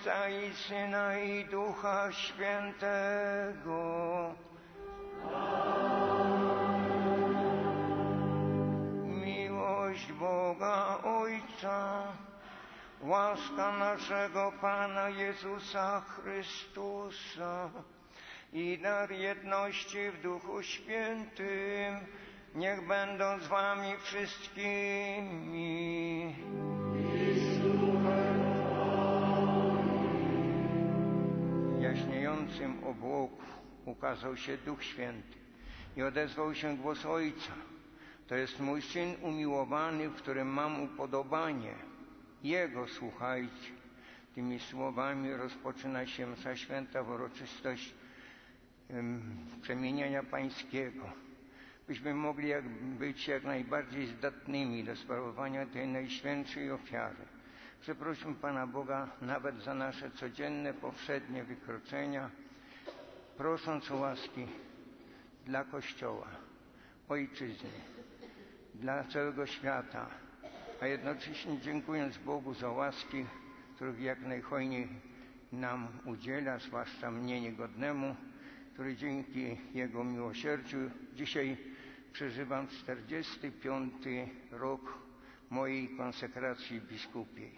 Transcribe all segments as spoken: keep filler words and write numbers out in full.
Ojca i Syna i Ducha Świętego. Miłość Boga Ojca, łaska naszego Pana Jezusa Chrystusa i dar jedności w Duchu Świętym niech będą z wami wszystkimi. W jaśniejącym obłoku ukazał się Duch Święty i odezwał się głos Ojca: to jest mój Syn umiłowany, w którym mam upodobanie. Jego słuchajcie. Tymi słowami rozpoczyna się msza święta w uroczystość um, przemieniania Pańskiego, byśmy mogli jak, być jak najbardziej zdatnymi do sprawowania tej najświętszej ofiary. Przeprośmy Pana Boga nawet za nasze codzienne, powszednie wykroczenia, prosząc o łaski dla Kościoła, Ojczyzny, dla całego świata, a jednocześnie dziękując Bogu za łaski, których jak najhojniej nam udziela, zwłaszcza mnie niegodnemu, który dzięki Jego miłosierdziu dzisiaj przeżywam czterdziesty piąty rok mojej konsekracji biskupiej.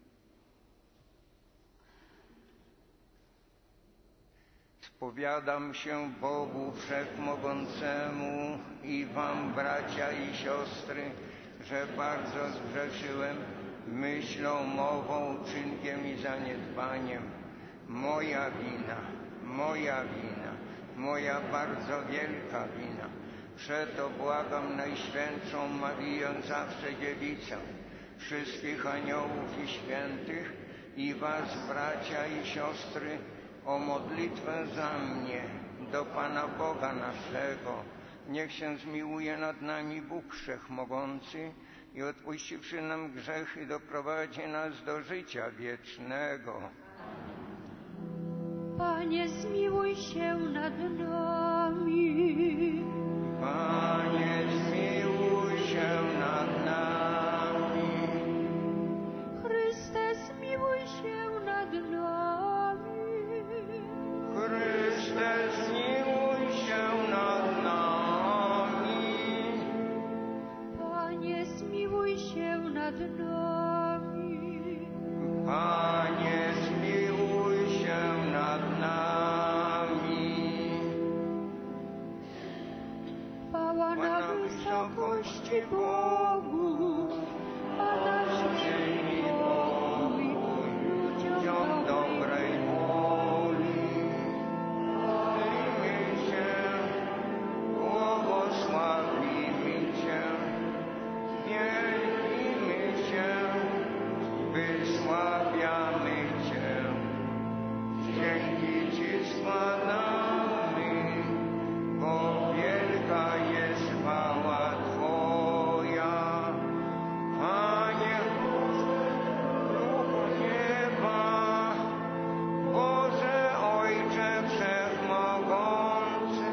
Spowiadam się Bogu Wszechmogącemu i wam, bracia i siostry, że bardzo zgrzeszyłem myślą, mową, czynkiem i zaniedbaniem. Moja wina, moja wina, moja bardzo wielka wina. Przeto błagam Najświętszą Marię, zawsze Dziewicę, wszystkich aniołów i świętych i was, bracia i siostry, o modlitwę za mnie do Pana Boga naszego. Niech się zmiłuje nad nami Bóg Wszechmogący i odpuściwszy nam grzechy, doprowadzi nas do życia wiecznego. Panie, zmiłuj się nad nami. Panie, zmiłuj się nad nami. Chryste, zmiłuj się nad nami. Chryste, zmiłuj się nad nami. Panie, zmiłuj się nad nami. Panie, zmiłuj się nad nami. Chwała na wysokości Bogu, a na ziemi pokój ludziom dobrej woli. Modlimy się, błogosławimy Cię, wielbimy Cię, wysławiamy Cię. Dzięki Ci składamy, bo wielka jest chwała Twoja. Panie, Duchu nieba, Boże Ojcze Wszechmogący,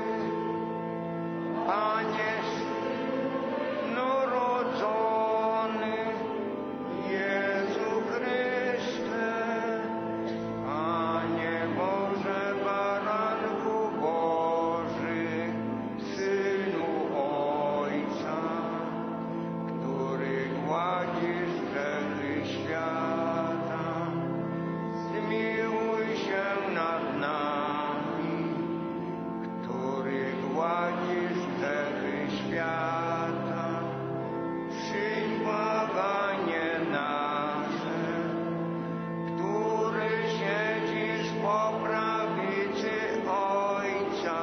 Panie narodzony, Jezu Chryste, Panie Boże, Baranku Boży, Synu Ojca, który gładzisz grzechy świata, zmiłuj się nad nami, który gładzisz grzechy świata, przyjdź błaganie nasze, który siedzisz po prawicy Ojca,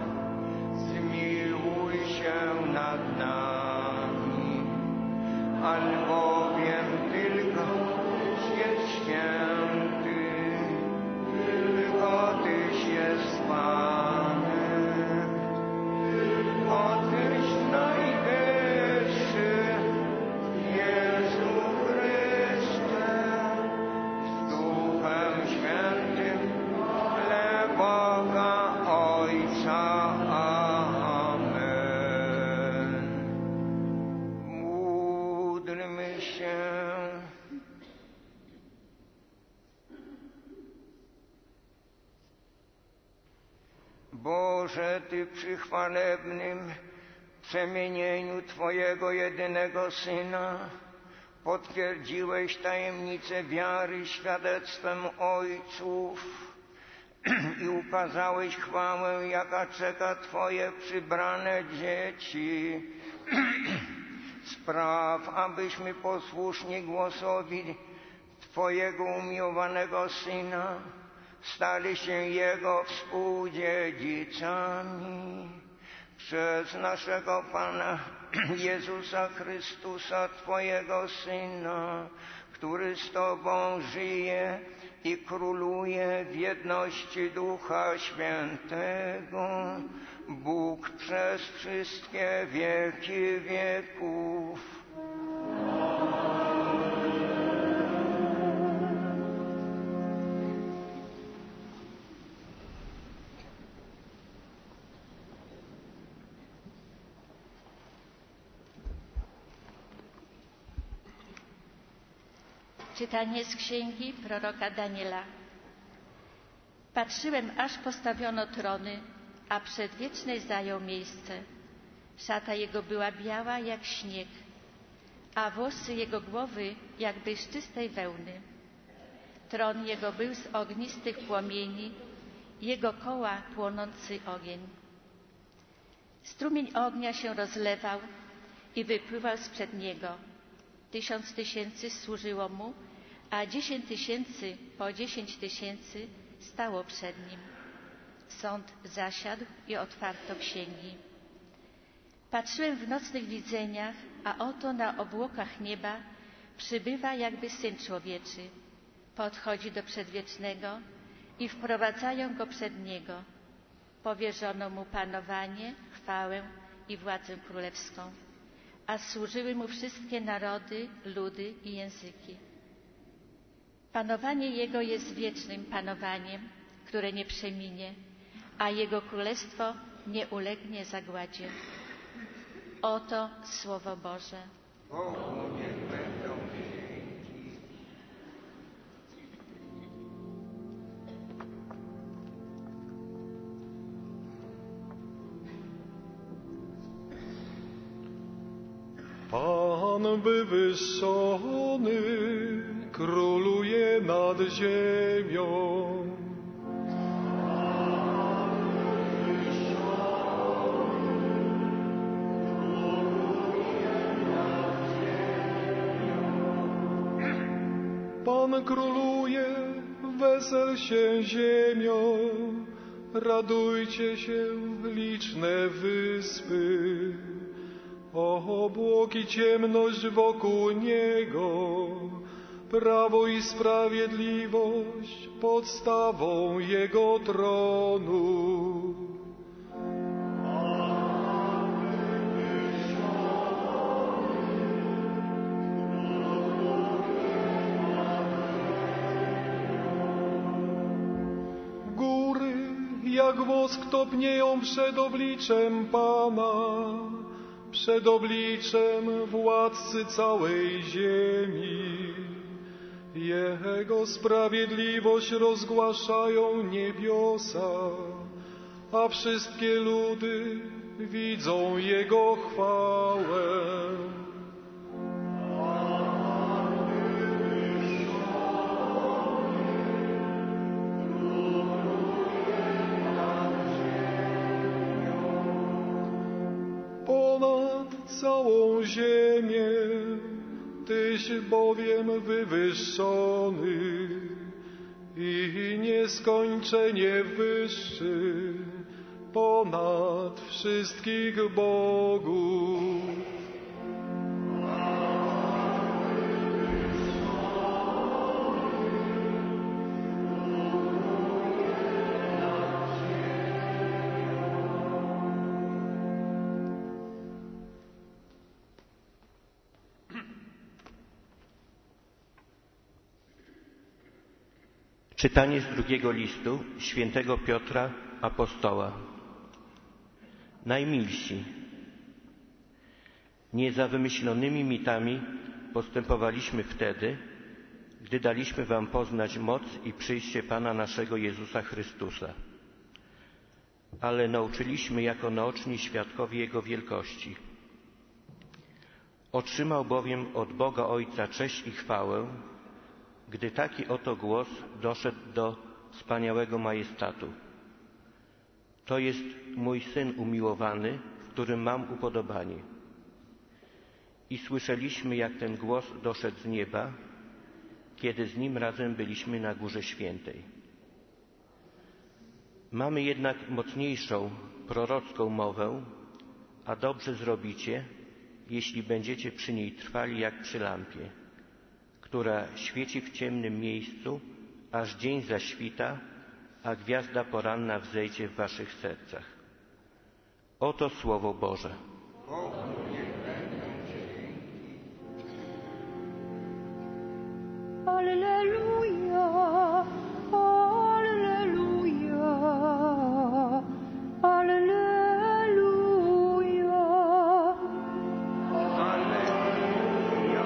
zmiłuj się nad nami, albowiem tylko jest święty, tylko Tyś jest Panem, tylko Tyś najwyższy, Jezu Chryste, z Duchem Świętym, dla Boga Ojca. Amen. Módlmy Boże, Ty przy chwalebnym przemienieniu Twojego jedynego Syna potwierdziłeś tajemnicę wiary świadectwem ojców i ukazałeś chwałę, jaka czeka Twoje przybrane dzieci. Spraw, abyśmy posłuszni głosowi Twojego umiłowanego Syna stali się Jego współdziedzicami. Przez naszego Pana Jezusa Chrystusa, Twojego Syna, który z Tobą żyje i króluje w jedności Ducha Świętego, Bóg przez wszystkie wieki wieków. Czytanie z księgi proroka Daniela. Patrzyłem, aż postawiono trony, a przedwieczny zajął miejsce. Szata jego była biała jak śnieg, a włosy jego głowy jakby z czystej wełny. Tron jego był z ognistych płomieni, jego koła płonący ogień. Strumień ognia się rozlewał i wypływał sprzed niego. Tysiąc tysięcy służyło mu, a dziesięć tysięcy po dziesięć tysięcy stało przed nim. Sąd zasiadł i otwarto księgi. Patrzyłem w nocnych widzeniach, a oto na obłokach nieba przybywa jakby Syn Człowieczy. Podchodzi do Przedwiecznego i wprowadzają go przed Niego. Powierzono mu panowanie, chwałę i władzę królewską, a służyły mu wszystkie narody, ludy i języki. Panowanie Jego jest wiecznym panowaniem, które nie przeminie, a Jego królestwo nie ulegnie zagładzie. Oto Słowo Boże. Bogu niech będą dzięki. Pan wywyższony króluje nad ziemią. Pan króluje, wesel się ziemią, radujcie się liczne wyspy. Obłok i ciemność wokół Niego, prawo i sprawiedliwość podstawą Jego tronu. Góry jak wosk topnieją przed obliczem Pana, przed obliczem władcy całej ziemi. Jego sprawiedliwość rozgłaszają niebiosa, a wszystkie ludy widzą Jego chwałę. Całą ziemię, Tyś bowiem wywyższony i nieskończenie wyższy ponad wszystkich bogów. Czytanie z drugiego listu świętego Piotra, apostoła. Najmilsi, nie za wymyślonymi mitami postępowaliśmy wtedy, gdy daliśmy wam poznać moc i przyjście Pana naszego Jezusa Chrystusa. ale nauczyliśmy jako naoczni świadkowie Jego wielkości. Otrzymał bowiem od Boga Ojca cześć i chwałę, gdy taki oto głos doszedł do wspaniałego majestatu. To jest mój Syn umiłowany, w którym mam upodobanie. I słyszeliśmy, jak ten głos doszedł z nieba, kiedy z Nim razem byliśmy na Górze Świętej. Mamy jednak mocniejszą, prorocką mowę, a dobrze zrobicie, jeśli będziecie przy niej trwali jak przy lampie, która świeci w ciemnym miejscu, aż dzień zaświta, a gwiazda poranna wzejdzie w waszych sercach. Oto Słowo Boże. Alleluja, alleluja, alleluja, Alleluja,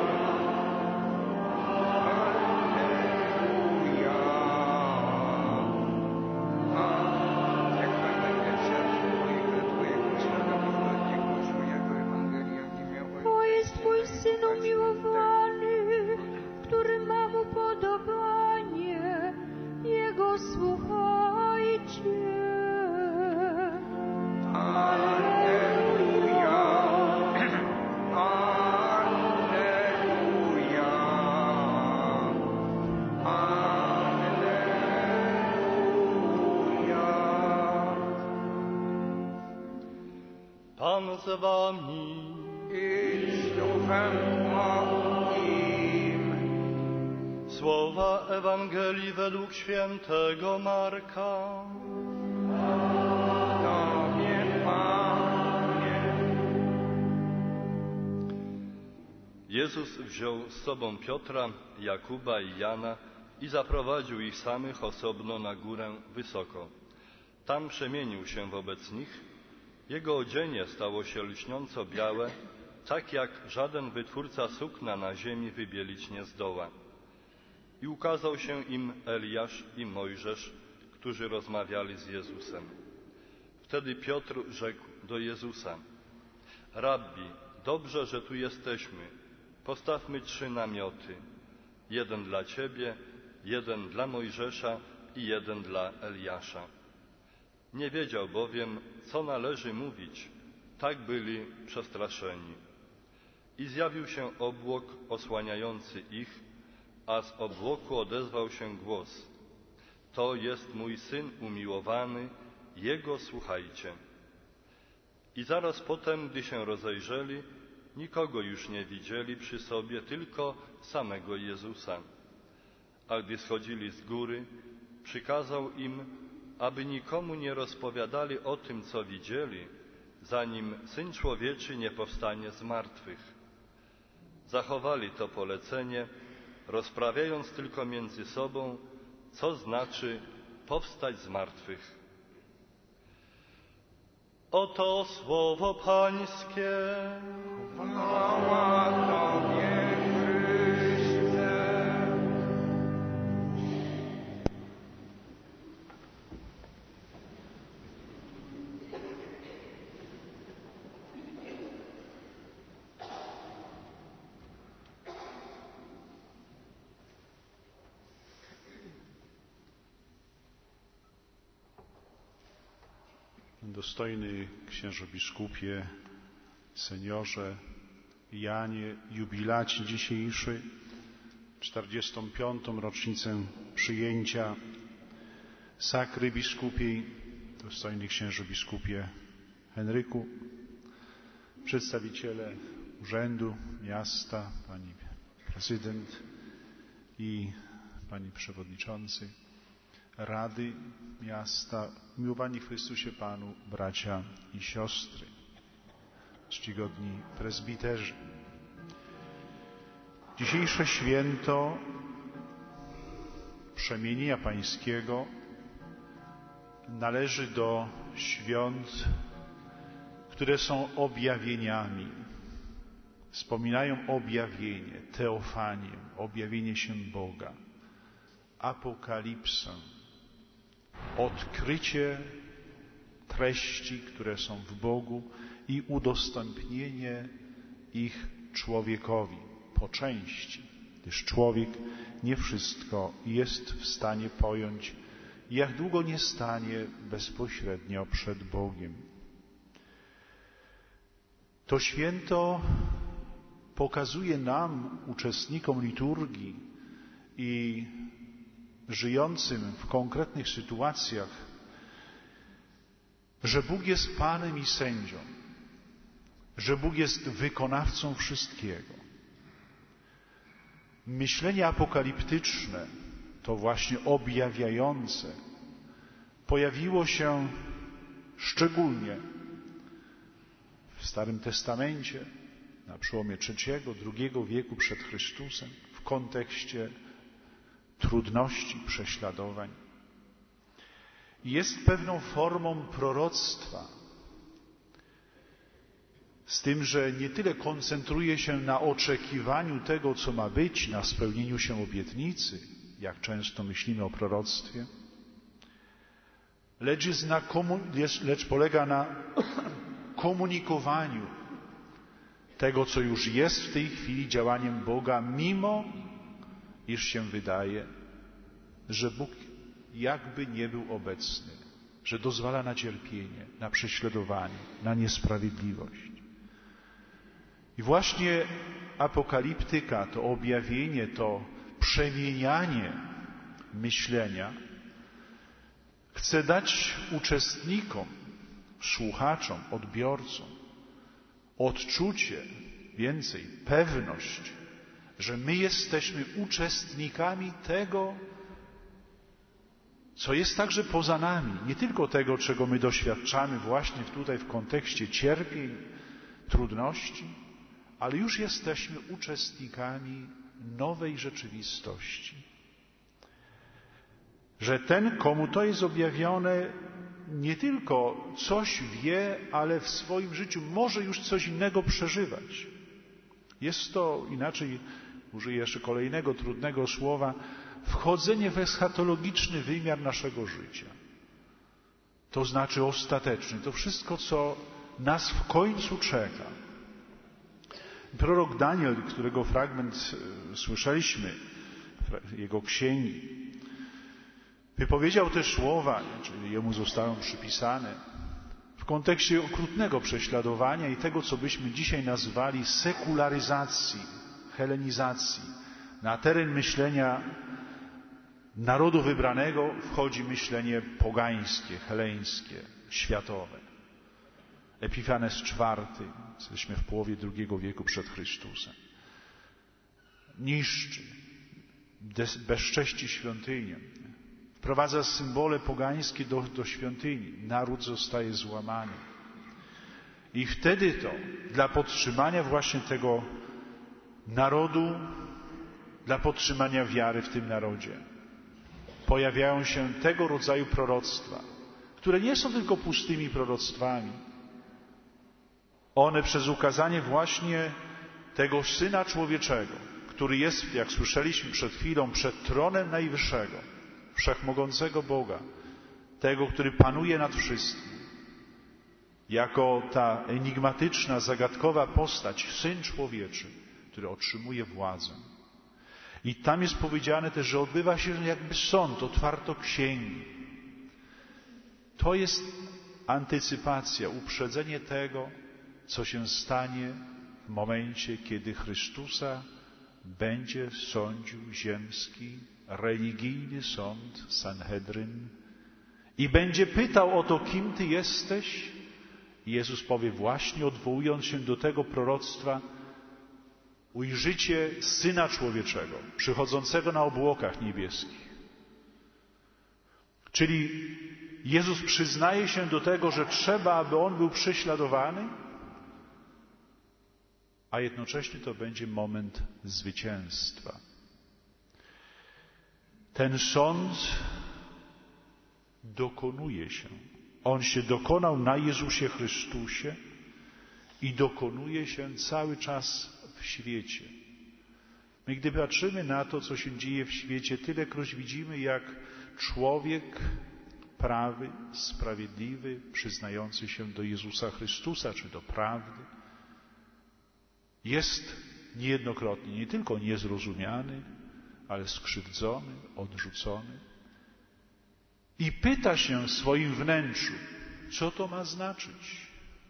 alleluja. Niech Pan będzie w sercu Twoich, że Twojego Syna pogodnie głosu, jako Ewangelia nie miała. to jest Twój Syn umiłowany, który mam upodobanie, Jego słuchajcie. Alleluja, alleluja, alleluja. Pan z wami. I z duchem moim. Słowa Ewangelii według świętego Marka. Tobie, Panie. Jezus wziął z sobą Piotra, Jakuba i Jana i zaprowadził ich samych osobno na górę wysoko. Tam przemienił się wobec nich. Jego odzienie stało się lśniąco białe, tak jak żaden wytwórca sukna na ziemi wybielić nie zdoła. I ukazał się im Eliasz i Mojżesz, którzy rozmawiali z Jezusem. Wtedy Piotr rzekł do Jezusa: Rabbi, dobrze, że tu jesteśmy. Postawmy trzy namioty. Jeden dla Ciebie, jeden dla Mojżesza i jeden dla Eliasza. Nie wiedział bowiem, co należy mówić. Tak byli przestraszeni. I zjawił się obłok osłaniający ich, a z obłoku odezwał się głos: To jest mój Syn umiłowany, Jego słuchajcie. I zaraz potem, gdy się rozejrzeli, nikogo już nie widzieli przy sobie, tylko samego Jezusa. A gdy schodzili z góry, przykazał im, aby nikomu nie rozpowiadali o tym, co widzieli, zanim Syn Człowieczy nie powstanie z martwych. Zachowali to polecenie, rozprawiając tylko między sobą, co znaczy powstać z martwych. Oto słowo Pańskie. Chwała Tobie, Chryste. Dostojny księżo biskupie, seniorze, Janie, jubilaci dzisiejszy, czterdziestą piątą rocznicę przyjęcia sakry biskupiej, dostojny księżo biskupie Henryku, przedstawiciele urzędu, miasta, pani prezydent i pani przewodniczący Rady Miasta, miłowani w Chrystusie Panu bracia i siostry, czcigodni prezbiterzy. Dzisiejsze święto Przemienienia Pańskiego należy do świąt, które są objawieniami. Wspominają objawienie, teofanię, objawienie się Boga, apokalipsę, odkrycie treści, które są w Bogu i udostępnienie ich człowiekowi po części, gdyż człowiek nie wszystko jest w stanie pojąć i jak długo nie stanie bezpośrednio przed Bogiem. To święto pokazuje nam, uczestnikom liturgii i żyjącym w konkretnych sytuacjach, że Bóg jest Panem i sędzią, że Bóg jest wykonawcą wszystkiego. Myślenie apokaliptyczne, to właśnie objawiające, pojawiło się szczególnie w Starym Testamencie, na przełomie trzeciego, drugiego wieku przed Chrystusem, w kontekście trudności, prześladowań. Jest pewną formą proroctwa, z tym, że nie tyle koncentruje się na oczekiwaniu tego, co ma być, na spełnieniu się obietnicy, jak często myślimy o proroctwie, lecz, jest na komu- lecz polega na komunikowaniu tego, co już jest w tej chwili działaniem Boga, mimo iż się wydaje, że Bóg jakby nie był obecny, że dozwala na cierpienie, na prześladowanie, na niesprawiedliwość. I właśnie apokaliptyka, to objawienie, to przemienianie myślenia chce dać uczestnikom, słuchaczom, odbiorcom odczucie, więcej, pewność, że my jesteśmy uczestnikami tego, co jest także poza nami, nie tylko tego, czego my doświadczamy właśnie tutaj w kontekście cierpień, trudności, ale już jesteśmy uczestnikami nowej rzeczywistości. Że ten, komu to jest objawione, nie tylko coś wie, ale w swoim życiu może już coś innego przeżywać. Jest to, inaczej użyję jeszcze kolejnego trudnego słowa, wchodzenie w eschatologiczny wymiar naszego życia. To znaczy ostateczny, to wszystko, co nas w końcu czeka. Prorok Daniel, którego fragment słyszeliśmy, jego księgi, wypowiedział te słowa, czyli jemu zostały przypisane, w kontekście okrutnego prześladowania i tego, co byśmy dzisiaj nazwali sekularyzacji, helenizacji. Na teren myślenia narodu wybranego wchodzi myślenie pogańskie, heleńskie, światowe. Epifanes czwarty, jesteśmy w połowie drugiego wieku przed Chrystusem, niszczy, bezcześci świątynię, wprowadza symbole pogańskie do, do świątyni. Naród zostaje złamany. I wtedy to, dla podtrzymania właśnie tego narodu, dla podtrzymania wiary w tym narodzie, pojawiają się tego rodzaju proroctwa, które nie są tylko pustymi proroctwami. One przez ukazanie właśnie tego Syna Człowieczego, który jest, jak słyszeliśmy przed chwilą, przed tronem Najwyższego, Wszechmogącego Boga, tego, który panuje nad wszystkim, jako ta enigmatyczna, zagadkowa postać, Syn Człowieczy, który otrzymuje władzę. I tam jest powiedziane też, że odbywa się jakby sąd, otwarto księgi. To jest antycypacja, uprzedzenie tego, co się stanie w momencie, kiedy Chrystusa będzie sądził ziemski, religijny sąd, Sanhedryn, i będzie pytał o to, kim Ty jesteś. I Jezus powie, właśnie odwołując się do tego proroctwa, ujrzycie Syna Człowieczego, przychodzącego na obłokach niebieskich. Czyli Jezus przyznaje się do tego, że trzeba, aby On był prześladowany, a jednocześnie to będzie moment zwycięstwa. Ten sąd dokonuje się. On się dokonał na Jezusie Chrystusie i dokonuje się cały czas w świecie. My, gdy patrzymy na to, co się dzieje w świecie, tylekroć widzimy, jak człowiek prawy, sprawiedliwy, przyznający się do Jezusa Chrystusa czy do prawdy, jest niejednokrotnie nie tylko niezrozumiany, ale skrzywdzony, odrzucony i pyta się w swoim wnętrzu, co to ma znaczyć,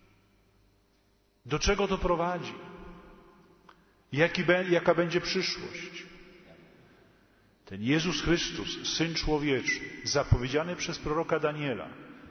do czego to prowadzi, jaki, jaka będzie przyszłość. Ten Jezus Chrystus, Syn Człowieczy, zapowiedziany przez proroka Daniela,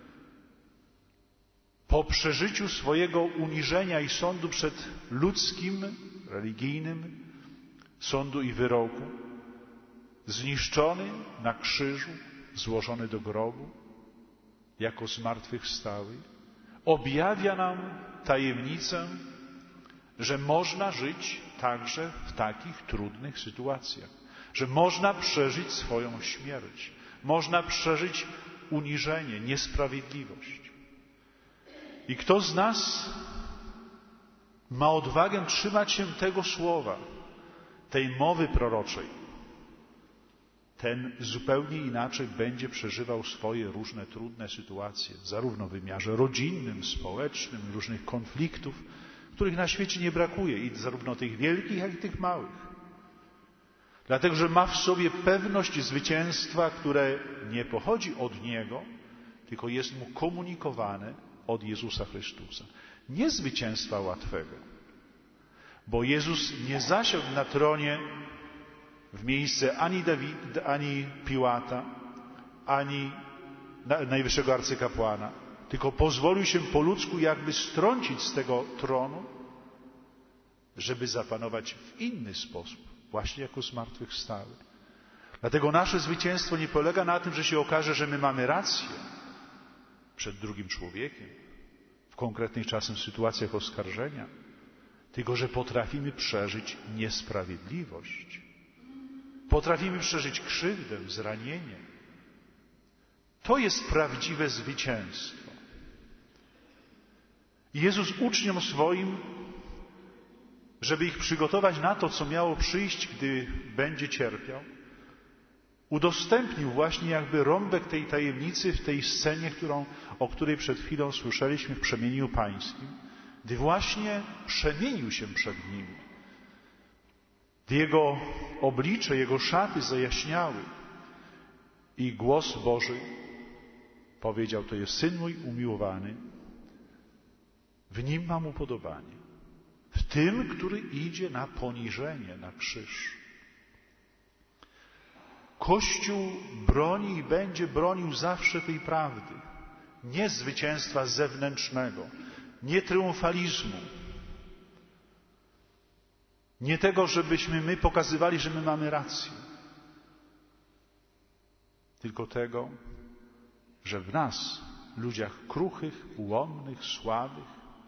po przeżyciu swojego uniżenia i sądu przed ludzkim, religijnym, sądu i wyroku, zniszczony na krzyżu, złożony do grobu, jako zmartwychwstały, objawia nam tajemnicę, że można żyć także w takich trudnych sytuacjach, że można przeżyć swoją śmierć, można przeżyć uniżenie, niesprawiedliwość. I kto z nas ma odwagę trzymać się tego słowa, tej mowy proroczej, ten zupełnie inaczej będzie przeżywał swoje różne trudne sytuacje, zarówno w wymiarze rodzinnym, społecznym, różnych konfliktów, których na świecie nie brakuje, i zarówno tych wielkich, jak i tych małych. Dlatego, że ma w sobie pewność zwycięstwa, które nie pochodzi od Niego, tylko jest Mu komunikowane od Jezusa Chrystusa. Nie zwycięstwa łatwego, bo Jezus nie zasiadł na tronie w miejsce ani, Dawid, ani Piłata, ani najwyższego arcykapłana, tylko pozwolił się po ludzku jakby strącić z tego tronu, żeby zapanować w inny sposób, właśnie jako zmartwychwstały. Dlatego nasze zwycięstwo nie polega na tym, że się okaże, że my mamy rację przed drugim człowiekiem, w konkretnych czasem sytuacjach oskarżenia, tylko że potrafimy przeżyć niesprawiedliwość. Potrafimy przeżyć krzywdę, zranienie. To jest prawdziwe zwycięstwo. I Jezus uczniom swoim, żeby ich przygotować na to, co miało przyjść, gdy będzie cierpiał, udostępnił właśnie jakby rąbek tej tajemnicy w tej scenie, którą, o której przed chwilą słyszeliśmy w przemienieniu pańskim, gdy właśnie przemienił się przed nimi. Gdy Jego oblicze, Jego szaty zajaśniały i głos Boży powiedział: to jest Syn mój umiłowany, w Nim mam upodobanie, w tym, który idzie na poniżenie, na krzyż. Kościół broni i będzie bronił zawsze tej prawdy, nie zwycięstwa zewnętrznego, nie triumfalizmu, nie tego, żebyśmy my pokazywali, że my mamy rację, tylko tego, że w nas, ludziach kruchych, ułomnych, słabych,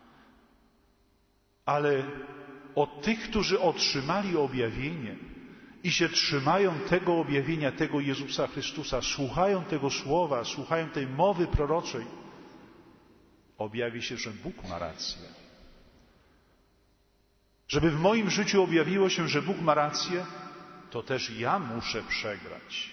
ale od tych, którzy otrzymali objawienie i się trzymają tego objawienia, tego Jezusa Chrystusa, słuchają tego słowa, słuchają tej mowy proroczej, objawi się, że Bóg ma rację. Żeby w moim życiu objawiło się, że Bóg ma rację, to też ja muszę przegrać.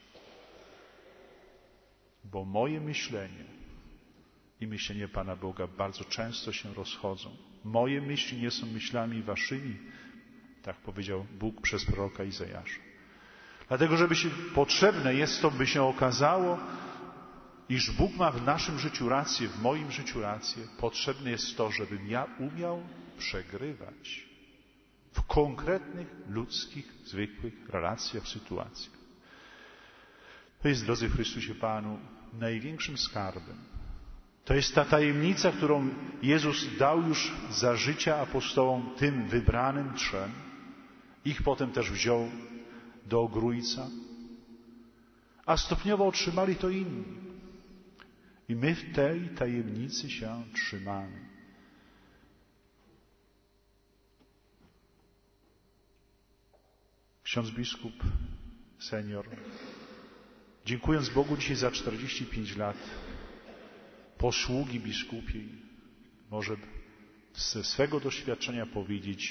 Bo moje myślenie i myślenie Pana Boga bardzo często się rozchodzą. Moje myśli nie są myślami waszymi, tak powiedział Bóg przez proroka Izajasza. Dlatego, żeby się, potrzebne jest to, by się okazało, iż Bóg ma w naszym życiu rację, w moim życiu rację. Potrzebne jest to, żebym ja umiał przegrywać w konkretnych, ludzkich, zwykłych relacjach, sytuacjach. To jest, drodzy Chrystusie Panu, największym skarbem. To jest ta tajemnica, którą Jezus dał już za życia apostołom, tym wybranym trzem. Ich potem też wziął do Ogrójca, a stopniowo otrzymali to inni. I my w tej tajemnicy się trzymamy. Ksiądz biskup senior, dziękując Bogu dzisiaj za czterdzieści pięć lat posługi biskupiej, może ze swego doświadczenia powiedzieć,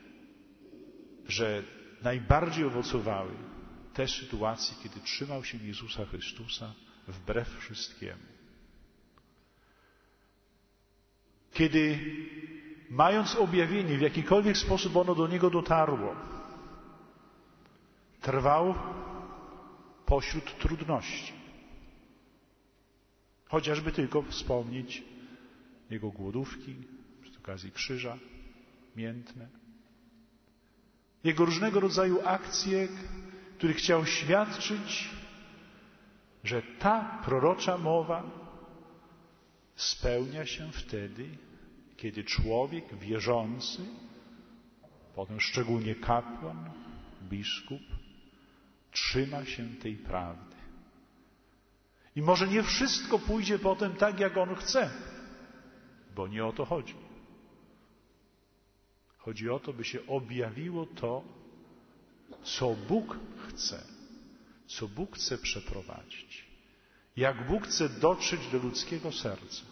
że najbardziej owocowały te sytuacje, kiedy trzymał się Jezusa Chrystusa, wbrew wszystkiemu. Kiedy, mając objawienie, w jakikolwiek sposób ono do niego dotarło, trwał pośród trudności. Chociażby tylko wspomnieć jego głodówki, przy okazji krzyża, miętne. Jego różnego rodzaju akcje, których chciał świadczyć, że ta prorocza mowa spełnia się wtedy, kiedy człowiek wierzący, potem szczególnie kapłan, biskup, trzyma się tej prawdy. I może nie wszystko pójdzie potem tak, jak on chce, bo nie o to chodzi. Chodzi o to, by się objawiło to, co Bóg chce, co Bóg chce przeprowadzić, jak Bóg chce dotrzeć do ludzkiego serca.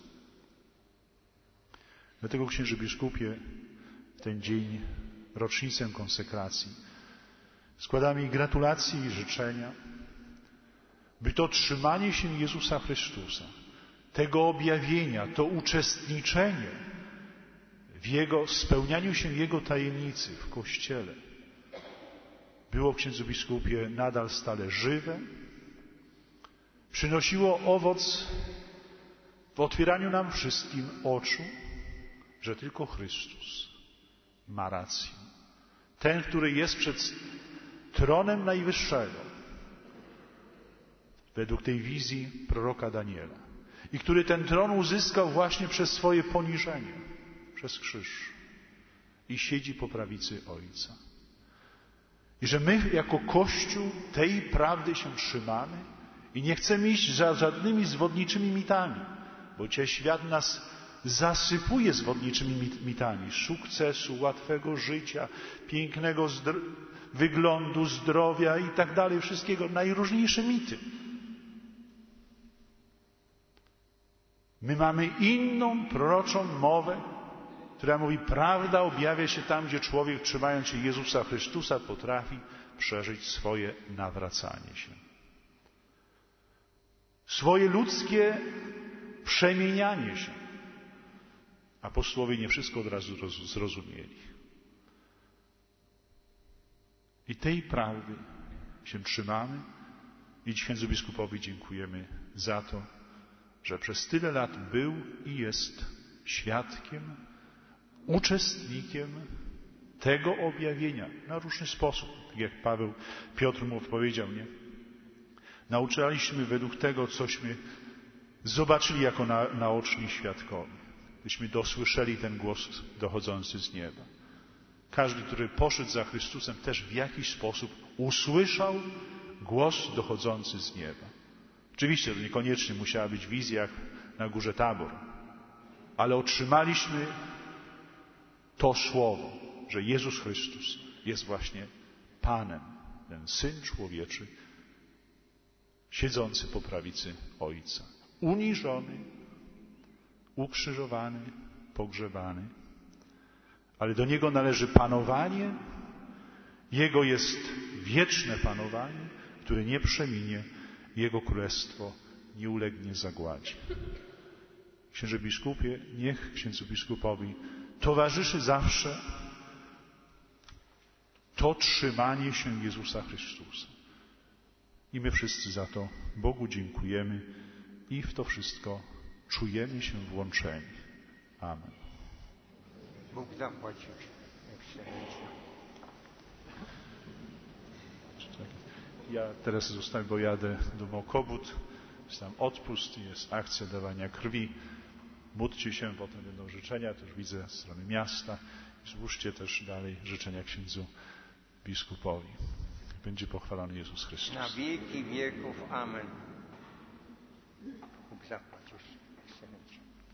Dlatego, księży biskupie, w ten dzień, rocznicę konsekracji, składamy im gratulacje i życzenia, by to trzymanie się Jezusa Chrystusa, tego objawienia, to uczestniczenie w Jego, spełnianiu się Jego tajemnicy w Kościele było, księdzu biskupie, nadal stale żywe, przynosiło owoc w otwieraniu nam wszystkim oczu, że tylko Chrystus ma rację. Ten, który jest przed tronem Najwyższego, według tej wizji proroka Daniela, i który ten tron uzyskał właśnie przez swoje poniżenie, przez krzyż, i siedzi po prawicy Ojca. I że my jako Kościół tej prawdy się trzymamy i nie chcemy iść za żadnymi zwodniczymi mitami, bo dzisiaj świat nas zasypuje zwodniczymi mitami sukcesu, łatwego życia, pięknego zdro- wyglądu, zdrowia i tak dalej, wszystkiego, najróżniejsze mity. My mamy inną proroczą mowę, która mówi, prawda objawia się tam, gdzie człowiek, trzymając się Jezusa Chrystusa, potrafi przeżyć swoje nawracanie się. Swoje ludzkie przemienianie się. Apostołowie nie wszystko od razu zrozumieli. I tej prawdy się trzymamy i księdzu biskupowi dziękujemy za to, że przez tyle lat był i jest świadkiem, uczestnikiem tego objawienia na różny sposób. Tak jak Paweł, Piotr mu odpowiedział, nie? Nauczaliśmy według tego, cośmy zobaczyli jako na, naoczni świadkowie. Byśmy dosłyszeli ten głos dochodzący z nieba. Każdy, który poszedł za Chrystusem, też w jakiś sposób usłyszał głos dochodzący z nieba. Oczywiście to niekoniecznie musiała być wizja jak na górze Tabor, ale otrzymaliśmy to słowo, że Jezus Chrystus jest właśnie Panem, ten Syn Człowieczy, siedzący po prawicy Ojca. Uniżony, ukrzyżowany, pogrzebany, ale do Niego należy panowanie. Jego jest wieczne panowanie, które nie przeminie, Jego królestwo nie ulegnie zagładzie. Księże biskupie, niech księdzu biskupowi towarzyszy zawsze to trzymanie się Jezusa Chrystusa. I my wszyscy za to Bogu dziękujemy i w to wszystko czujemy się włączeni. Amen. Bóg zapłacił, ekscelencjo. Ja teraz zostałem, bo jadę do Mokobut, jest tam odpust, jest akcja dawania krwi. Módlcie się, potem będą życzenia, też widzę z strony miasta. Złóżcie też dalej życzenia księdzu biskupowi. Będzie pochwalony Jezus Chrystus. Na wieki wieków. Amen. Bóg zapłacił, ekscelencjo.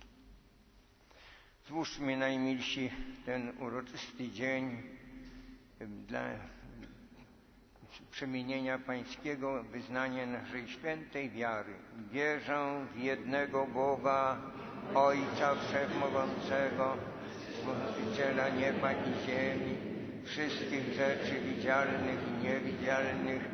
Złóżmy, najmilsi, ten uroczysty dzień dla przemienienia pańskiego, wyznania naszej świętej wiary. Wierzę w jednego Boga, Ojca Wszechmogącego, Stworzyciela nieba i ziemi, wszystkich rzeczy widzialnych i niewidzialnych,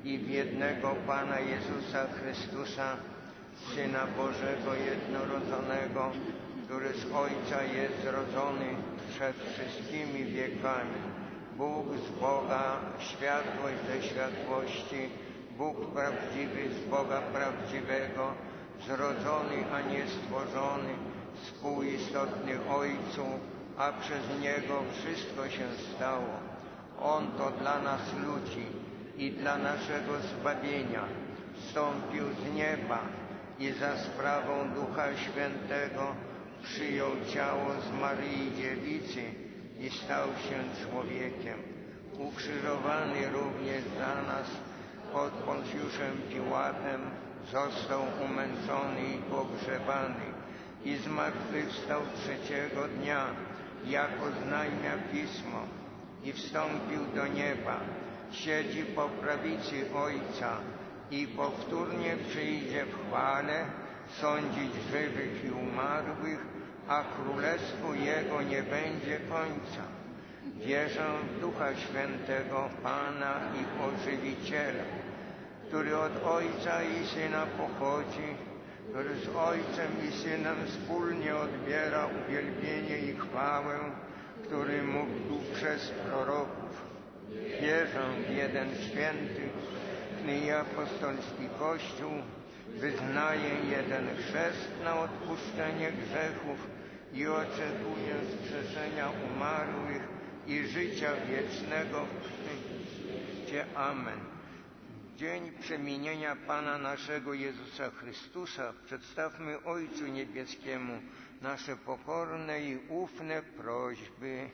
i w jednego Pana Jezusa Chrystusa, Syna Bożego jednorodzonego, który z Ojca jest zrodzony przed wszystkimi wiekami. Bóg z Boga, światłość ze światłości, Bóg prawdziwy z Boga prawdziwego, zrodzony, a nie stworzony, współistotny Ojcu, a przez Niego wszystko się stało. On to dla nas ludzi i dla naszego zbawienia zstąpił z nieba i za sprawą Ducha Świętego przyjął ciało z Maryi Dziewicy i stał się człowiekiem. Ukrzyżowany również za nas pod Poncjuszem Piłatem, został umęczony i pogrzebany i zmartwychwstał trzeciego dnia, jako znajmia Pismo, i wstąpił do nieba. Siedzi po prawicy Ojca i powtórnie przyjdzie w chwale sądzić żywych i umarłych, a królestwu Jego nie będzie końca. Wierzę w Ducha Świętego, Pana i Ożywiciela, który od Ojca i Syna pochodzi, który z Ojcem i Synem wspólnie odbiera uwielbienie i chwałę, który mówił przez proroków. Wierzę w jeden święty i apostolski Kościół, wyznaję jeden chrzest na odpuszczenie grzechów i oczekuję wskrzeszenia umarłych i życia wiecznego w Chrystusie. Amen. Dzień przemienienia Pana naszego Jezusa Chrystusa przedstawmy Ojcu Niebieskiemu nasze pokorne i ufne prośby.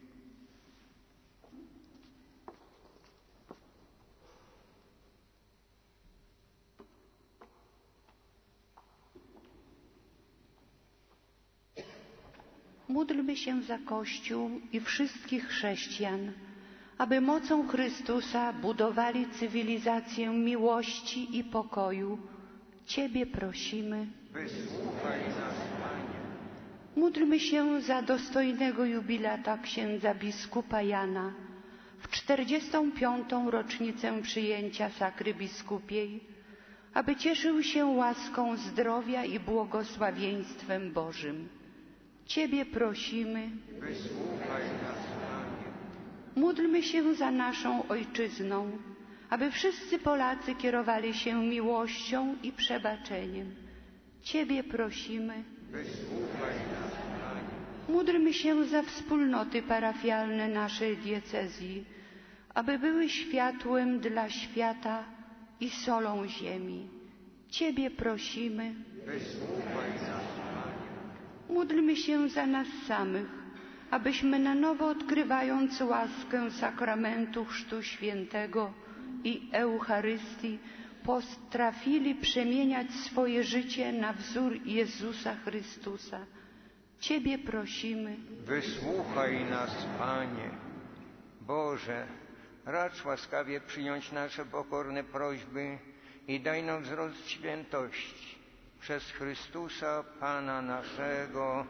Módlmy się za Kościół i wszystkich chrześcijan, aby mocą Chrystusa budowali cywilizację miłości i pokoju. Ciebie prosimy. Wysłuchaj nas, Panie. Módlmy się za dostojnego jubilata księdza biskupa Jana w czterdziestą piątą rocznicę przyjęcia sakry biskupiej, aby cieszył się łaską zdrowia i błogosławieństwem Bożym. Ciebie prosimy. Wysłuchaj nas, Panie. Módlmy się za naszą ojczyzną, aby wszyscy Polacy kierowali się miłością i przebaczeniem. Ciebie prosimy. Wysłuchaj nas, Panie. Módlmy się za wspólnoty parafialne naszej diecezji, aby były światłem dla świata i solą ziemi. Ciebie prosimy. Wysłuchaj nas, Panie. Módlmy się za nas samych, abyśmy na nowo odkrywając łaskę sakramentu Chrztu Świętego i Eucharystii potrafili przemieniać swoje życie na wzór Jezusa Chrystusa. Ciebie prosimy. Wysłuchaj nas, Panie. Boże, racz łaskawie przyjąć nasze pokorne prośby i daj nam wzrost świętości przez Chrystusa, Pana naszego.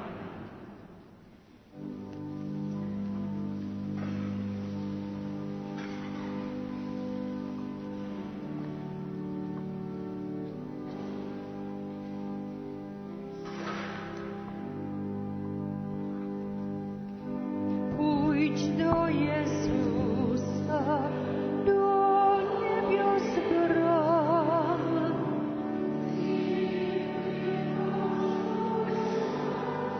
Pójdź do Jezusa, do niebios bram.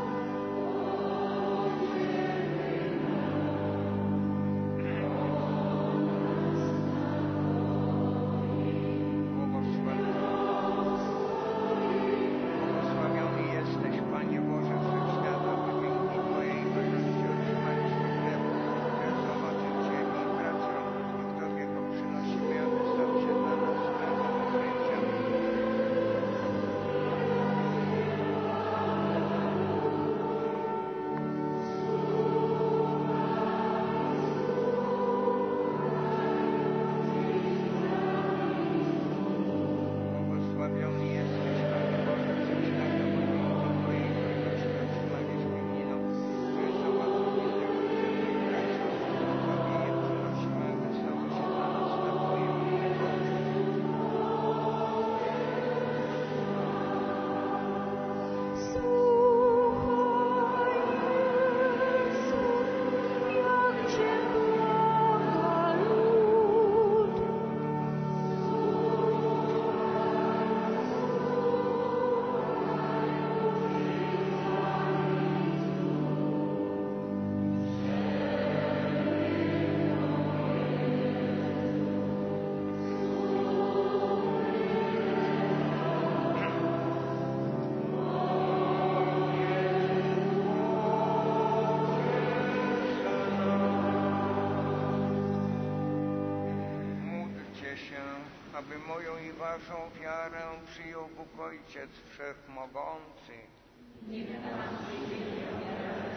aby moją i waszą ofiarę przyjął Bóg Ojciec Wszechmogący. Niech Pan przyjmie ofiarę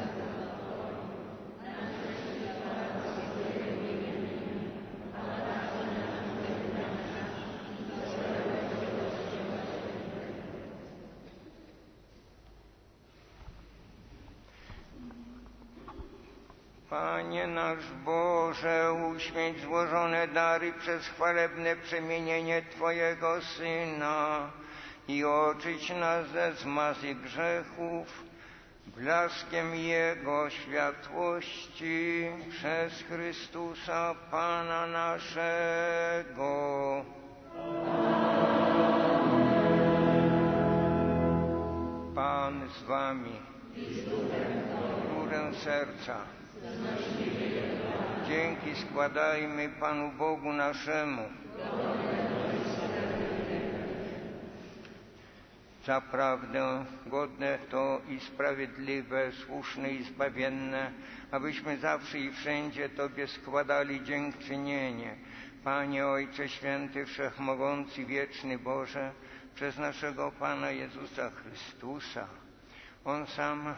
Panie nasz Boże, uświęć złożone dary przez chwalebne przemienienie Twojego Syna i oczyść nas ze zmazy grzechów blaskiem Jego światłości przez Chrystusa Pana naszego. Pan z Wami. Górę serca. Dzięki składajmy Panu Bogu naszemu. Zaprawdę godne to i sprawiedliwe, słuszne i zbawienne, abyśmy zawsze i wszędzie Tobie składali dziękczynienie. Panie Ojcze Święty, Wszechmogący, Wieczny Boże, przez naszego Pana Jezusa Chrystusa. On sam,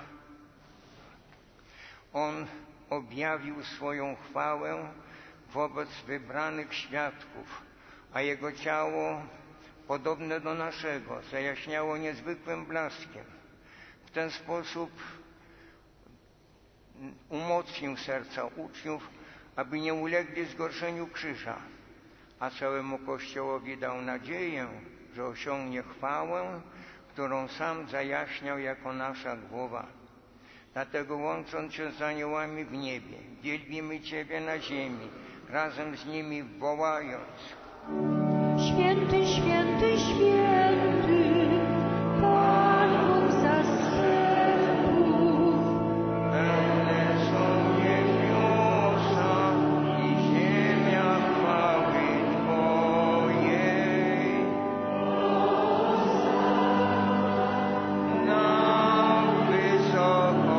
On objawił swoją chwałę wobec wybranych świadków, a Jego ciało, podobne do naszego, zajaśniało niezwykłym blaskiem. W ten sposób umocnił serca uczniów, aby nie ulegli zgorszeniu krzyża, a całemu Kościołowi dał nadzieję, że osiągnie chwałę, którą sam zajaśniał jako nasza głowa. Dlatego łącząc się z aniołami w niebie, wielbimy Ciebie na ziemi, razem z nimi wołając: Święty, święty, święty, Pan Bóg zastępów. Pełne są niebiosa i ziemia chwały Twojej. Na wysokości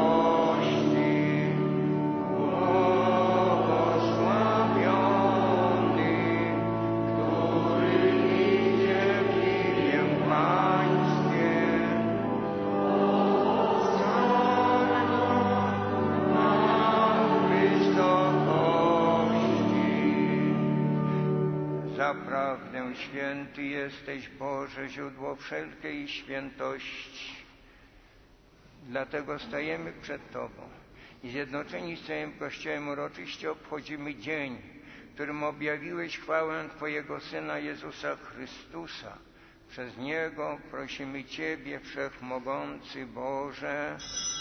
Zaprawdę święty jesteś, Boże, źródło wszelkiej świętości. Dlatego stajemy przed Tobą i zjednoczeni z całym Kościołem uroczyście obchodzimy dzień, w którym objawiłeś chwałę Twojego Syna Jezusa Chrystusa. Przez Niego prosimy Ciebie, Wszechmogący Boże,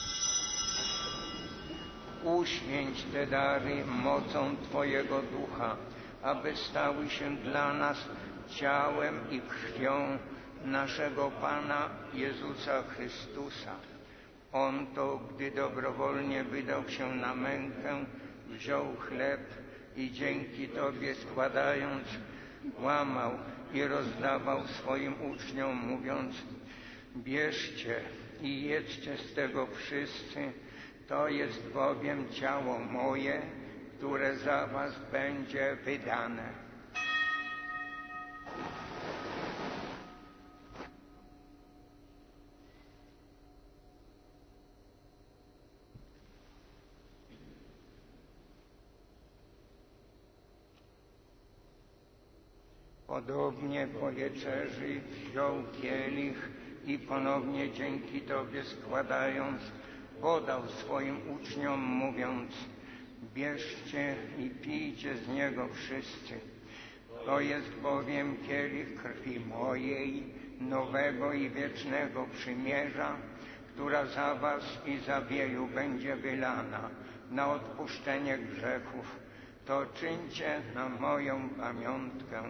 uświęć te dary mocą Twojego Ducha, aby stały się dla nas ciałem i krwią naszego Pana Jezusa Chrystusa. On to, gdy dobrowolnie wydał się na mękę, wziął chleb i dzięki Tobie składając, łamał i rozdawał swoim uczniom, mówiąc: bierzcie i jedzcie z tego wszyscy, to jest bowiem ciało moje, które za was będzie wydane. Podobnie po wieczerzy wziął kielich i ponownie dzięki Tobie składając, podał swoim uczniom, mówiąc: bierzcie i pijcie z niego wszyscy. To jest bowiem kielich krwi mojej, nowego i wiecznego przymierza, która za was i za wielu będzie wylana na odpuszczenie grzechów. To czyńcie na moją pamiątkę.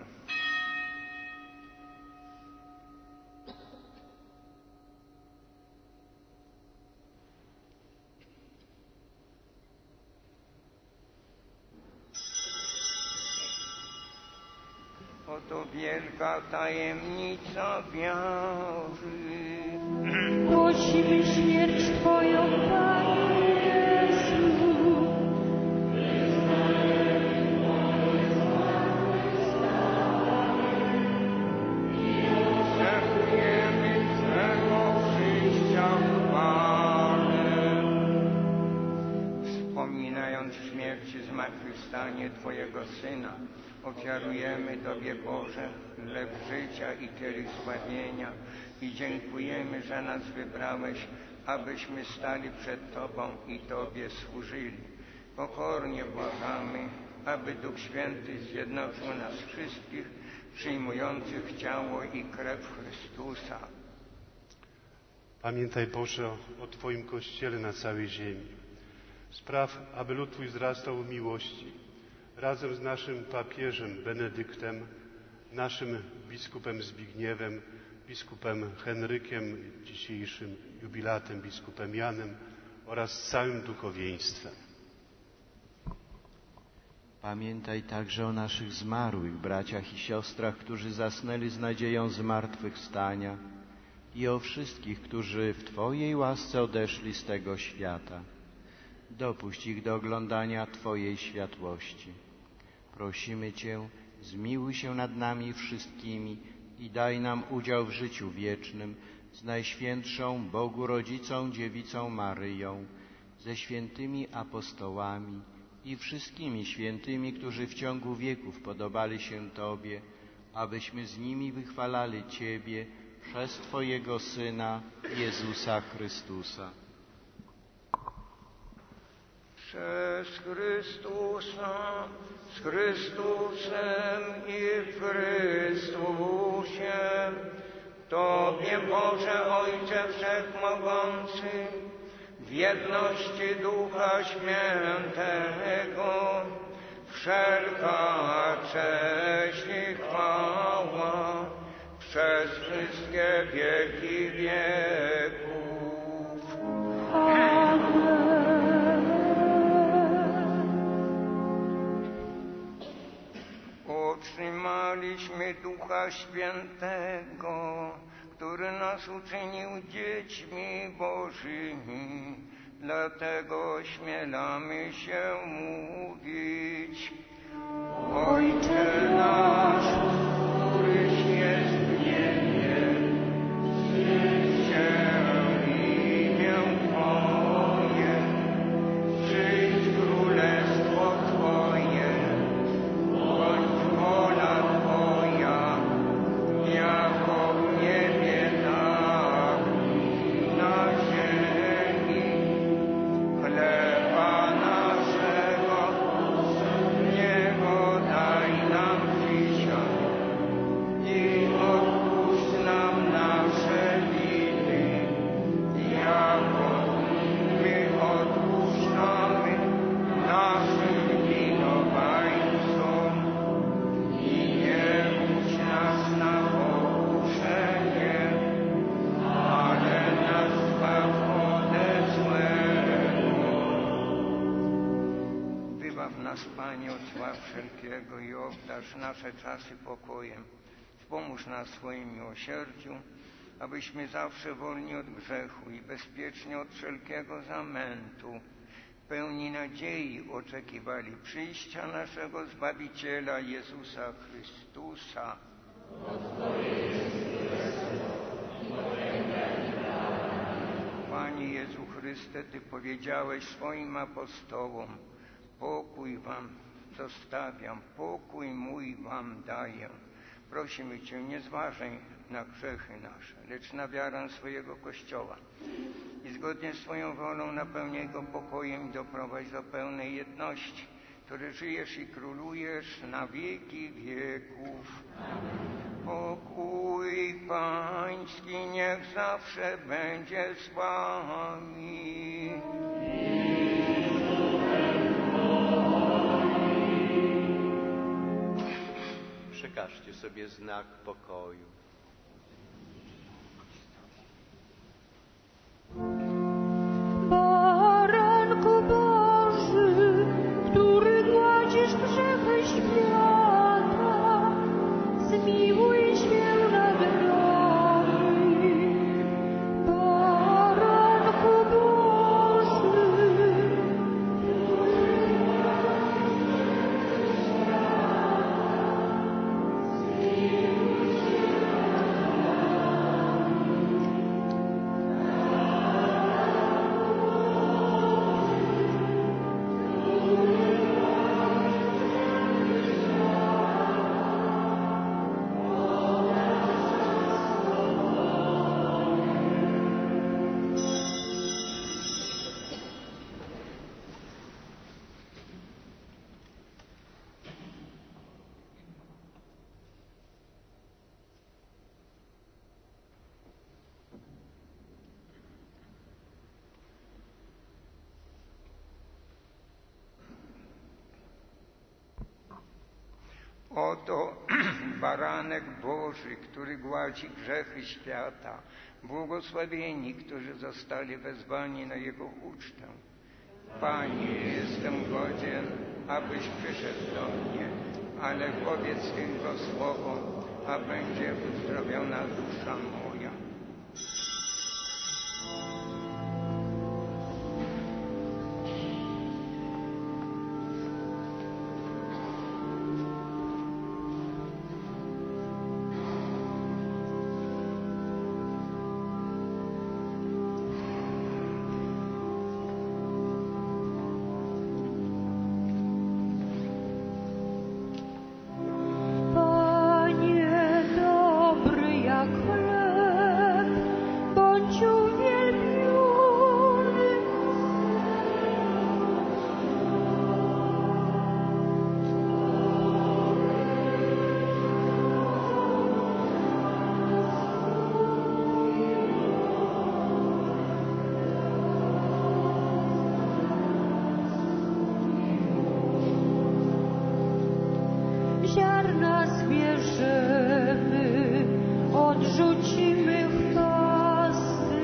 Oto wielka tajemnica wiary. Głosimy śmierć Twoją, Panie Jezu. zmartwychwstanie Twojego Syna, ofiarujemy Tobie, Boże, chleb życia i kielich zbawienia i dziękujemy, że nas wybrałeś, abyśmy stali przed Tobą i Tobie służyli. Pokornie błagamy, aby Duch Święty zjednoczył nas wszystkich, przyjmujących ciało i krew Chrystusa. Pamiętaj, Boże, o Twoim Kościele na całej ziemi. Spraw, aby lud Twój wzrastał w miłości. Razem z naszym papieżem Benedyktem, naszym biskupem Zbigniewem, biskupem Henrykiem, dzisiejszym jubilatem biskupem Janem oraz z całym duchowieństwem. Pamiętaj także o naszych zmarłych braciach i siostrach, którzy zasnęli z nadzieją zmartwychwstania i o wszystkich, którzy w Twojej łasce odeszli z tego świata. Dopuść ich do oglądania Twojej światłości. Prosimy Cię, zmiłuj się nad nami wszystkimi i daj nam udział w życiu wiecznym z Najświętszą Bogu Rodzicą Dziewicą Maryją, ze świętymi apostołami i wszystkimi świętymi, którzy w ciągu wieków podobali się Tobie, abyśmy z nimi wychwalali Ciebie przez Twojego Syna, Jezusa Chrystusa. Przez Chrystusa, z Chrystusem i w Chrystusie, Tobie, Boże Ojcze Wszechmogący, w jedności Ducha Świętego, wszelka cześć i chwała przez wszystkie wieki wieków. Otrzymaliśmy Ducha Świętego, który nas uczynił dziećmi Bożymi. Dlatego ośmielamy się mówić: Ojcze nasz, któryś jest w niebie, święć się imię Twoje, przyjdź królestwo Twoje, bądź wola Twoja, jako w niebie, tak i na ziemi. Chleba naszego dniego daj nam dzisiaj i odpuść nam nasze winy, jako my odpuszczamy naszym winowajcom i nie wódź nas na pokuszenie, ale nas zbaw ode złego. Wybaw nas, Panie, od zła wszelkiego i obdarz nasze czasy pokojem. Wspomóż nas w swoim miłosierdziu, abyśmy zawsze wolni od grzechu i bezpiecznie od wszelkiego zamętu, pełni nadziei oczekiwali przyjścia naszego Zbawiciela Jezusa Chrystusa. Panie Jezu Chryste, Ty powiedziałeś swoim apostołom: pokój wam zostawiam, pokój mój wam daję. Prosimy Cię, nie zważaj na grzechy nasze, lecz na wiarę swojego Kościoła i zgodnie z Twoją wolą napełniaj go pokojem i doprowadź do pełnej jedności, który żyjesz i królujesz na wieki wieków. Pokój Pański niech zawsze będzie z Wami. Przekażcie sobie znak pokoju. Baranku Boży, który gładzisz grzechy świata, zmiłuj się nad nami. Baranku Boży, który gładzisz grzechy świata, zmiłuj się Oto baranek Boży, który gładzi grzechy świata. Błogosławieni, którzy zostali wezwani na Jego ucztę. Panie, jestem godzien, abyś przyszedł do mnie, ale powiedz tylko słowo, a będzie uzdrowiona dusza moja. Ziarna zbierzemy, odrzucimy chwasty.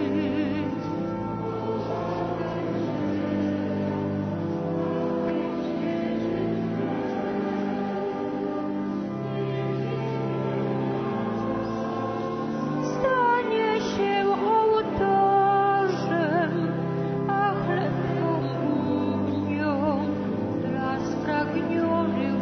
Stanie się ołtarzem, a chleb komunią dla spragnionych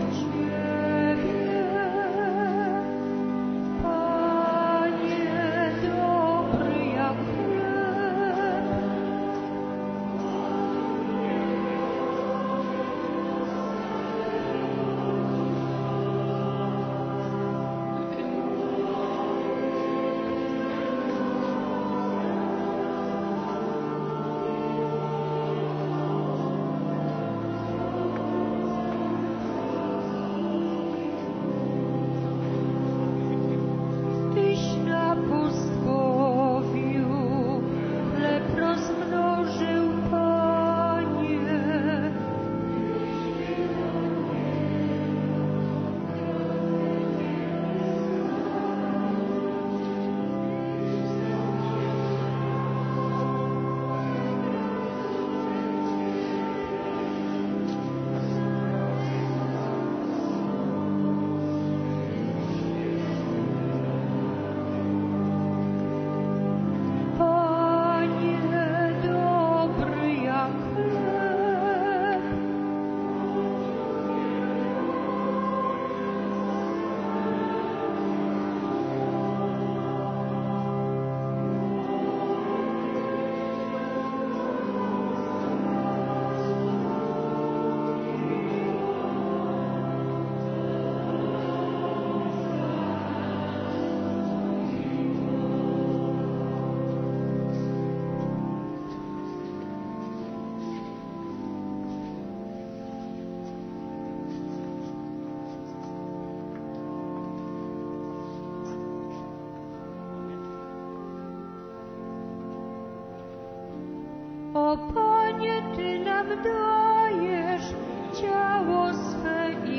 O Panie, Ty nam dajesz ciało swe i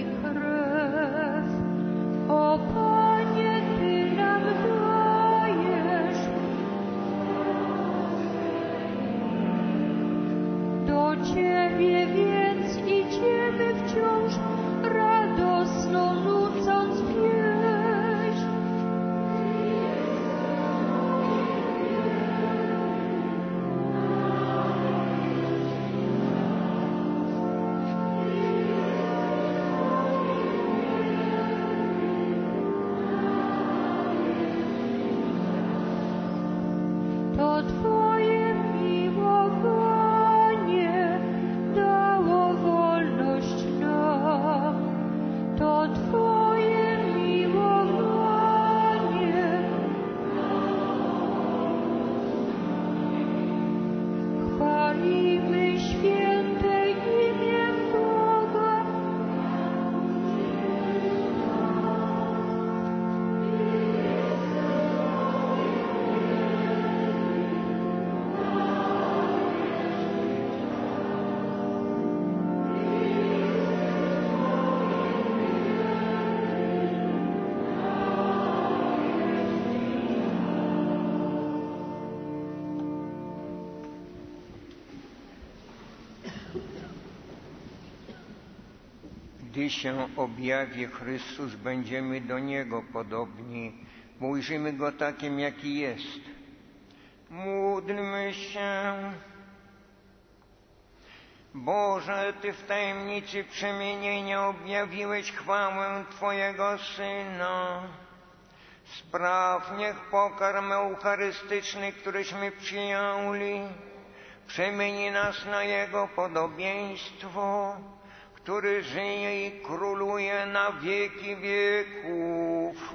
krew. O Panie, Ty nam dajesz. Do Ciebie więc idziemy wciąż radosno nucąc pieśń. Gdy się objawi Chrystus, będziemy do Niego podobni, bo ujrzymy Go takim, jaki jest. Módlmy się. Boże, Ty w tajemnicy przemienienia objawiłeś chwałę Twojego Syna. Spraw, niech pokarm eucharystyczny, któryśmy przyjęli, przemieni nas na Jego podobieństwo, który żyje i króluje na wieki wieków.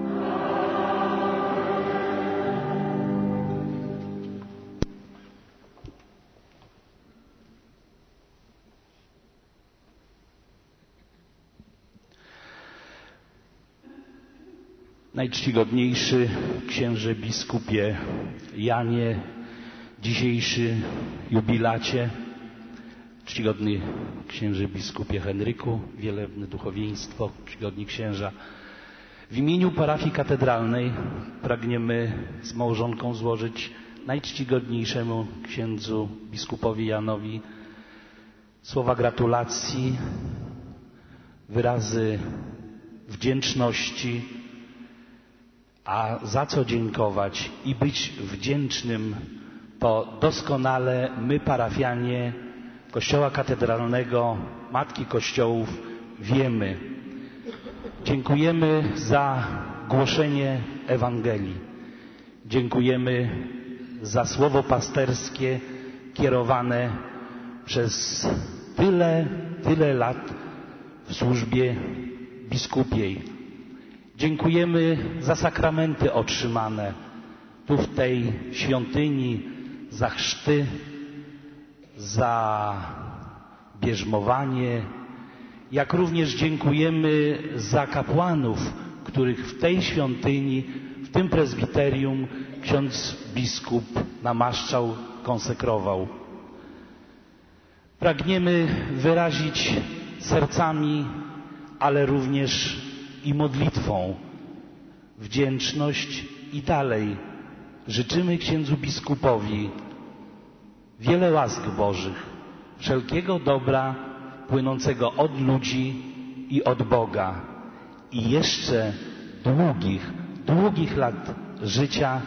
Najczcigodniejszy księże biskupie Janie, dzisiejszy jubilacie, czcigodny księże biskupie Henryku, wielebne duchowieństwo, czcigodni księża. W imieniu parafii katedralnej pragniemy z małżonką złożyć najczcigodniejszemu księdzu biskupowi Janowi słowa gratulacji, wyrazy wdzięczności, a za co dziękować i być wdzięcznym, to doskonale my, parafianie Kościoła Katedralnego, Matki Kościołów, wiemy. Dziękujemy za głoszenie Ewangelii. Dziękujemy za słowo pasterskie kierowane przez tyle, tyle lat w służbie biskupiej. Dziękujemy za sakramenty otrzymane tu w tej świątyni, za chrzty, za bierzmowanie, jak również dziękujemy za kapłanów, których w tej świątyni, w tym prezbiterium ksiądz biskup namaszczał, konsekrował. Pragniemy wyrazić sercami, ale również i modlitwą wdzięczność i dalej życzymy księdzu biskupowi wiele łask Bożych, wszelkiego dobra płynącego od ludzi i od Boga i jeszcze długich, długich lat życia,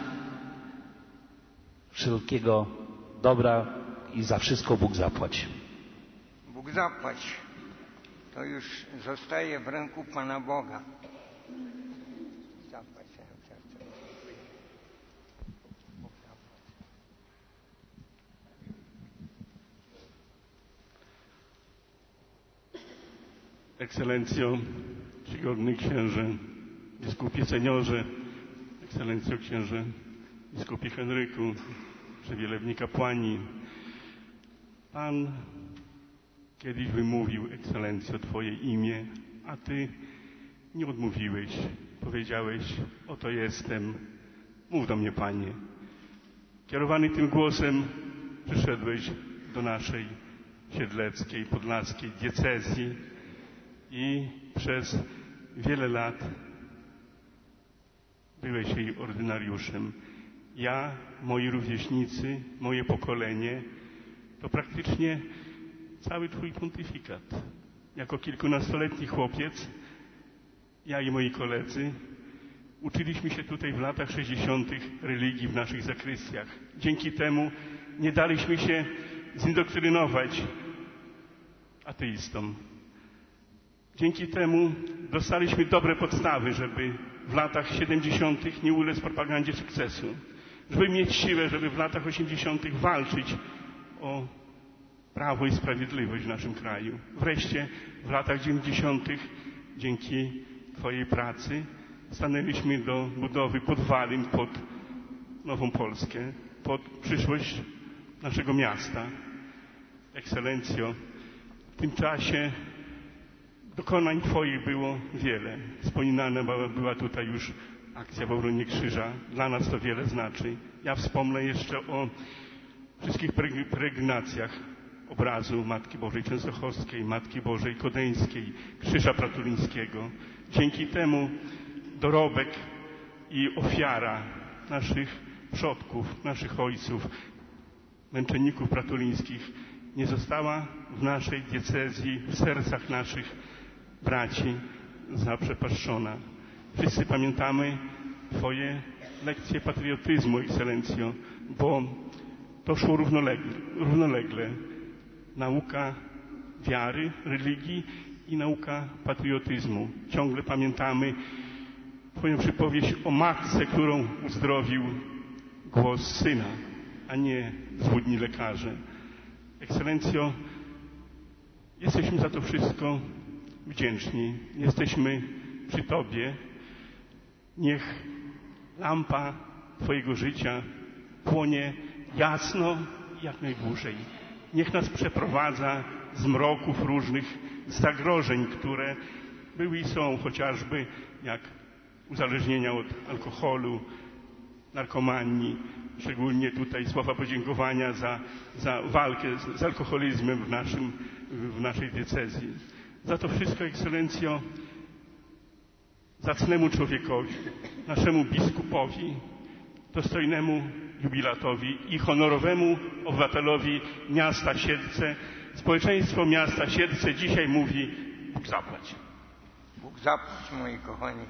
wszelkiego dobra i za wszystko Bóg zapłać. Bóg zapłać. To już zostaje w ręku Pana Boga. Zapłać się. Ekscelencjo, czcigodny księże, biskupie seniorze, ekscelencjo księże, biskupie Henryku, przewielebni kapłani. Pan kiedyś wymówił, ekscelencjo, Twoje imię, a Ty nie odmówiłeś. Powiedziałeś, oto jestem, mów do mnie, Panie. Kierowany tym głosem przyszedłeś do naszej siedleckiej, podlaskiej diecezji i przez wiele lat byłeś jej ordynariuszem. Ja, moi rówieśnicy, moje pokolenie, to praktycznie cały Twój pontyfikat. Jako kilkunastoletni chłopiec, ja i moi koledzy uczyliśmy się tutaj w latach sześćdziesiątych religii w naszych zakrystiach. Dzięki temu nie daliśmy się zindoktrynować ateistom. Dzięki temu dostaliśmy dobre podstawy, żeby w latach siedemdziesiątych nie ulec propagandzie sukcesu, żeby mieć siłę, żeby w latach osiemdziesiątych walczyć o prawo i sprawiedliwość w naszym kraju. Wreszcie w latach dziewięćdziesiątych dzięki Twojej pracy stanęliśmy do budowy podwalin pod Nową Polskę, pod przyszłość naszego miasta. Ekscelencjo, w tym czasie dokonań Twoich było wiele. Wspominana była tutaj już akcja w obronie krzyża. Dla nas to wiele znaczy. Ja wspomnę jeszcze o wszystkich peregrinacjach obrazu Matki Bożej Częstochowskiej, Matki Bożej Kodeńskiej, Krzyża Pratulińskiego. Dzięki temu dorobek i ofiara naszych przodków, naszych ojców, męczenników pratulińskich nie została w naszej diecezji, w sercach naszych braci zaprzepaszczona. Wszyscy pamiętamy Twoje lekcje patriotyzmu, Ekscelencjo, bo to szło równolegle, równolegle. Nauka wiary, religii i nauka patriotyzmu. Ciągle pamiętamy Twoją przypowieść o matce, którą uzdrowił głos syna, a nie złudni lekarze. Ekscelencjo, jesteśmy za to wszystko wdzięczni. Jesteśmy przy Tobie. Niech lampa Twojego życia płonie jasno i jak najdłużej. Niech nas przeprowadza z mroków różnych zagrożeń, które były i są, chociażby jak uzależnienia od alkoholu, narkomanii. Szczególnie tutaj słowa podziękowania za, za walkę z, z alkoholizmem w, naszym, w naszej diecezji. Za to wszystko, Ekscelencjo, zacnemu człowiekowi, naszemu biskupowi, dostojnemu jubilatowi i honorowemu obywatelowi miasta Siedlce, społeczeństwo miasta Siedlce dzisiaj mówi: Bóg zapłać. Bóg zapłać, moi kochani.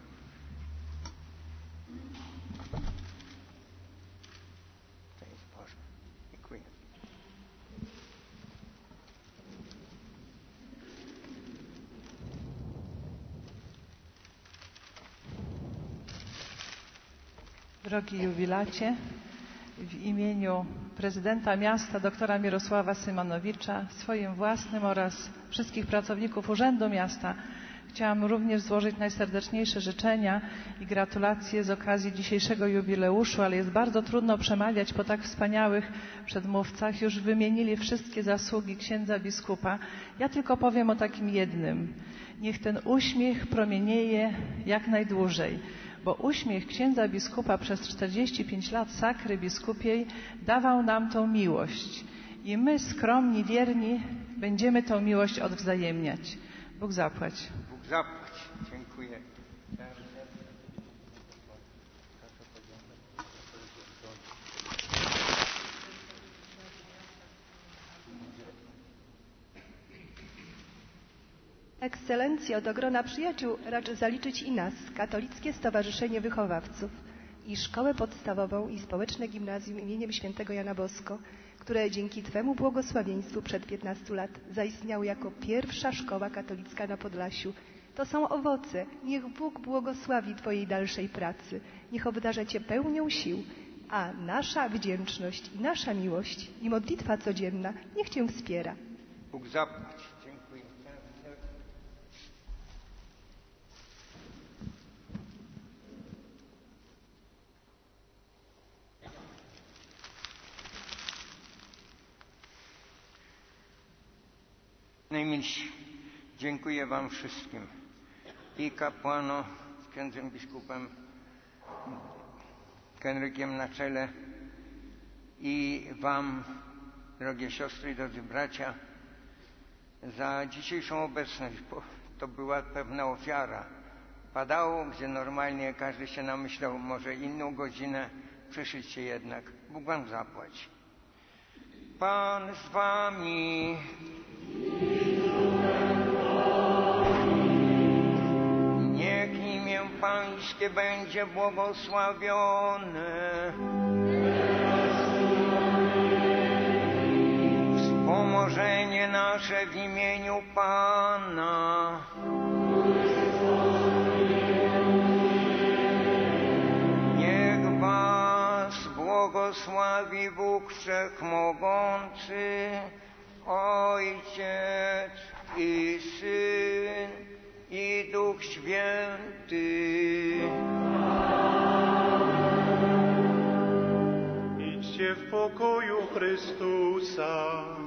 Dziękuję. Drogi jubilacie, w imieniu prezydenta miasta doktora Mirosława Symonowicza, swoim własnym oraz wszystkich pracowników Urzędu Miasta chciałam również złożyć najserdeczniejsze życzenia i gratulacje z okazji dzisiejszego jubileuszu, ale jest bardzo trudno przemawiać po tak wspaniałych przedmówcach. Już wymienili wszystkie zasługi księdza biskupa. Ja tylko powiem o takim jednym. Niech ten uśmiech promienieje jak najdłużej, bo uśmiech księdza biskupa przez czterdzieści pięć lat sakry biskupiej dawał nam tą miłość. I my, skromni, wierni, będziemy tą miłość odwzajemniać. Bóg zapłać. Bóg zapłać. Dziękuję. Ekscelencjo, do grona przyjaciół racz zaliczyć i nas, Katolickie Stowarzyszenie Wychowawców i Szkołę Podstawową i Społeczne Gimnazjum imieniem Świętego Jana Bosko, które dzięki Twemu błogosławieństwu przed piętnastu lat zaistniało jako pierwsza szkoła katolicka na Podlasiu. To są owoce. Niech Bóg błogosławi Twojej dalszej pracy. Niech obdarza Cię pełnią sił, a nasza wdzięczność i nasza miłość i modlitwa codzienna niech Cię wspiera. Bóg zapłać. Dziękuję. Najmilsi, dziękuję Wam wszystkim i kapłano z księdzem biskupem Henrykiem na czele i Wam, drogie siostry i drodzy bracia, za dzisiejszą obecność, bo to była pewna ofiara. Padało, gdzie normalnie każdy się namyślał, może inną godzinę, przyszliście jednak. Bóg Wam zapłać. Pan z Wami. Niech imię Pańskie będzie błogosławione. Wspomożenie nasze w imieniu Pana. Niech Was błogosławi Bóg Wszechmogący, Ojciec i Syn i Duch Święty. Idźcie w pokoju Chrystusa.